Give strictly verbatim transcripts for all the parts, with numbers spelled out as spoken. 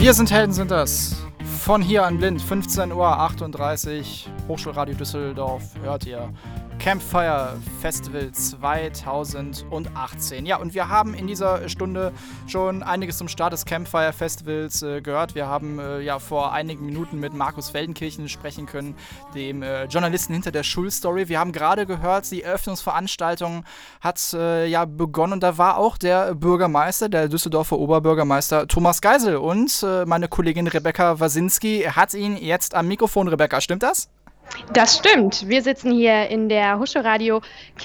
Wir sind Helden, sind das. Von hier an blind, fünfzehn Uhr achtunddreißig, Hochschulradio Düsseldorf, hört ihr Campfire Festival zweitausendachtzehn. Ja, und wir haben in dieser Stunde schon einiges zum Start des Campfire Festivals äh, gehört. Wir haben äh, ja vor einigen Minuten mit Markus Feldenkirchen sprechen können, dem äh, Journalisten hinter der Schulstory. Wir haben gerade gehört, die Eröffnungsveranstaltung hat äh, ja begonnen und da war auch der Bürgermeister, der Düsseldorfer Oberbürgermeister Thomas Geisel und äh, meine Kollegin Rebecca Wasinski hat ihn jetzt am Mikrofon. Rebecca, stimmt das? Das stimmt. Wir sitzen hier in der Hochschulradio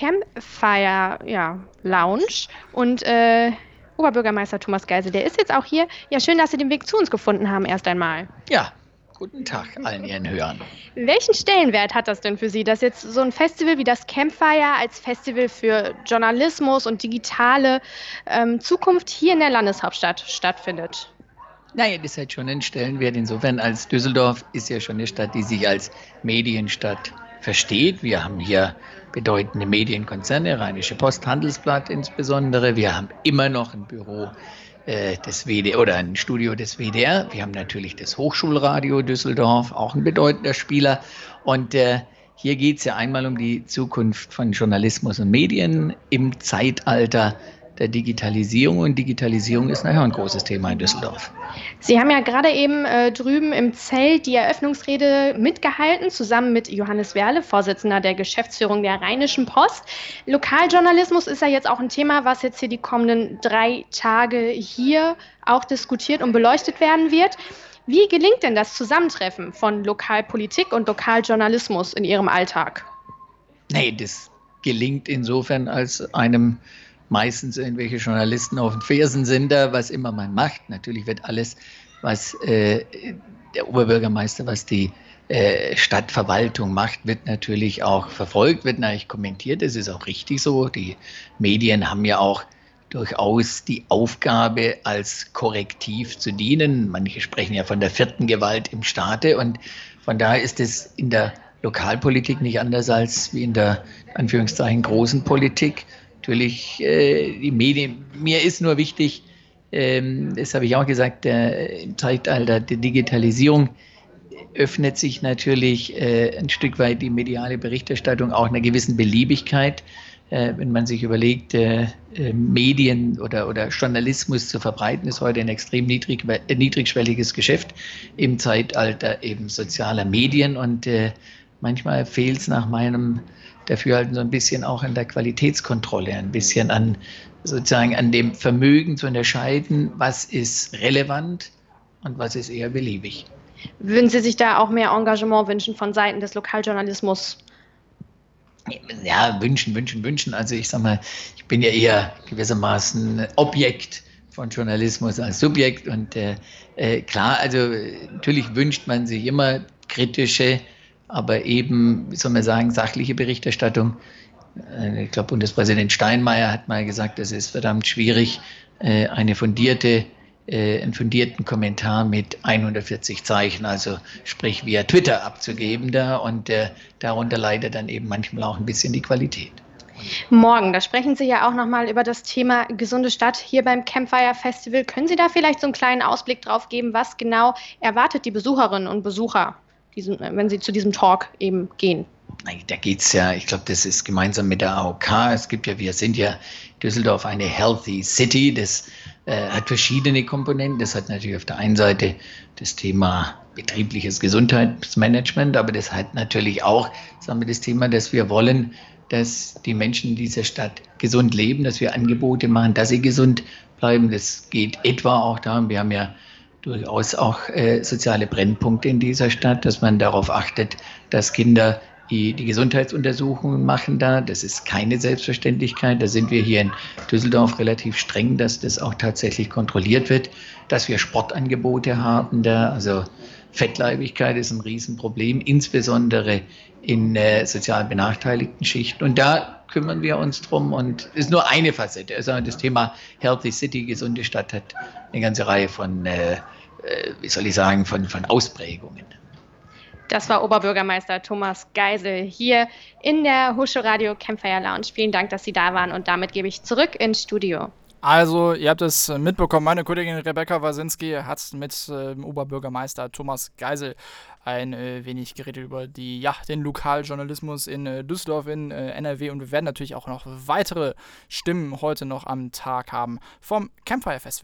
Campfire ja, Lounge und äh, Oberbürgermeister Thomas Geisel, der ist jetzt auch hier. Ja, schön, dass Sie den Weg zu uns gefunden haben erst einmal. Ja, guten Tag allen Ihren Hörern. Welchen Stellenwert hat das denn für Sie, dass jetzt so ein Festival wie das Campfire als Festival für Journalismus und digitale ähm, Zukunft hier in der Landeshauptstadt stattfindet? Naja, das hat schon einen Stellenwert. Insofern, als Düsseldorf ist ja schon eine Stadt, die sich als Medienstadt versteht. Wir haben hier bedeutende Medienkonzerne, Rheinische Post, Handelsblatt insbesondere. Wir haben immer noch ein Büro äh, des W D R oder ein Studio des W D R. Wir haben natürlich das Hochschulradio Düsseldorf, auch ein bedeutender Spieler. Und äh, hier geht es ja einmal um die Zukunft von Journalismus und Medien im Zeitalter der Digitalisierung. Und Digitalisierung ist nachher ein großes Thema in Düsseldorf. Sie haben ja gerade eben äh, drüben im Zelt die Eröffnungsrede mitgehalten, zusammen mit Johannes Werle, Vorsitzender der Geschäftsführung der Rheinischen Post. Lokaljournalismus ist ja jetzt auch ein Thema, was jetzt hier die kommenden drei Tage hier auch diskutiert und beleuchtet werden wird. Wie gelingt denn das Zusammentreffen von Lokalpolitik und Lokaljournalismus in Ihrem Alltag? Nee, das gelingt insofern, als einem meistens irgendwelche Journalisten auf den Fersen sind da, was immer man macht. Natürlich wird alles, was äh, der Oberbürgermeister, was die äh, Stadtverwaltung macht, wird natürlich auch verfolgt, wird natürlich kommentiert. Das ist auch richtig so. Die Medien haben ja auch durchaus die Aufgabe, als Korrektiv zu dienen. Manche sprechen ja von der vierten Gewalt im Staate und von daher ist es in der Lokalpolitik nicht anders als wie in der, Anführungszeichen, großen Politik. Natürlich, äh, die Medien, mir ist nur wichtig, ähm, das habe ich auch gesagt, der, im Zeitalter der Digitalisierung öffnet sich natürlich äh, ein Stück weit die mediale Berichterstattung auch einer gewissen Beliebigkeit. Äh, wenn man sich überlegt, äh, äh, Medien oder, oder Journalismus zu verbreiten, ist heute ein extrem niedrig, äh, niedrigschwelliges Geschäft im Zeitalter eben sozialer Medien und äh, manchmal fehlt es nach meinem Dafürhalten so ein bisschen auch an der Qualitätskontrolle, ein bisschen an sozusagen an dem Vermögen zu unterscheiden, was ist relevant und was ist eher beliebig. Würden Sie sich da auch mehr Engagement wünschen von Seiten des Lokaljournalismus? Ja, wünschen, wünschen, wünschen. Also ich sag mal, ich bin ja eher gewissermaßen Objekt von Journalismus als Subjekt und äh, äh, klar, also natürlich wünscht man sich immer kritische, aber eben, wie soll man sagen, sachliche Berichterstattung. Ich glaube, Bundespräsident Steinmeier hat mal gesagt, es ist verdammt schwierig, eine fundierte, einen fundierten Kommentar mit hundertvierzig Zeichen, also sprich via Twitter abzugeben da und darunter leidet dann eben manchmal auch ein bisschen die Qualität. Morgen, da sprechen Sie ja auch nochmal über das Thema gesunde Stadt hier beim Campfire Festival. Können Sie da vielleicht so einen kleinen Ausblick drauf geben, was genau erwartet die Besucherinnen und Besucher, diesen, wenn sie zu diesem Talk eben gehen? Da geht es ja, ich glaube, das ist gemeinsam mit der A O K. Es gibt ja, wir sind ja Düsseldorf eine Healthy City. Das äh, hat verschiedene Komponenten. Das hat natürlich auf der einen Seite das Thema betriebliches Gesundheitsmanagement, aber das hat natürlich auch, sagen wir, das Thema, dass wir wollen, dass die Menschen in dieser Stadt gesund leben, dass wir Angebote machen, dass sie gesund bleiben. Das geht etwa auch darum, wir haben ja durchaus auch äh, soziale Brennpunkte in dieser Stadt, dass man darauf achtet, dass Kinder die, die Gesundheitsuntersuchungen machen da. Das ist keine Selbstverständlichkeit. Da sind wir hier in Düsseldorf relativ streng, dass das auch tatsächlich kontrolliert wird, dass wir Sportangebote haben da. Also Fettleibigkeit ist ein Riesenproblem, insbesondere in äh, sozial benachteiligten Schichten. Und da kümmern wir uns drum und ist nur eine Facette. Also das Thema Healthy City, gesunde Stadt, hat eine ganze Reihe von, äh, wie soll ich sagen, von, von Ausprägungen. Das war Oberbürgermeister Thomas Geisel hier in der Hochschulradio Campfire Lounge. Vielen Dank, dass Sie da waren und damit gebe ich zurück ins Studio. Also, ihr habt es mitbekommen, meine Kollegin Rebecca Wasinski hat mit äh, Oberbürgermeister Thomas Geisel ein äh, wenig geredet über die, ja, den Lokaljournalismus in äh, Düsseldorf, in äh, N R W, und wir werden natürlich auch noch weitere Stimmen heute noch am Tag haben vom Campfire Festival.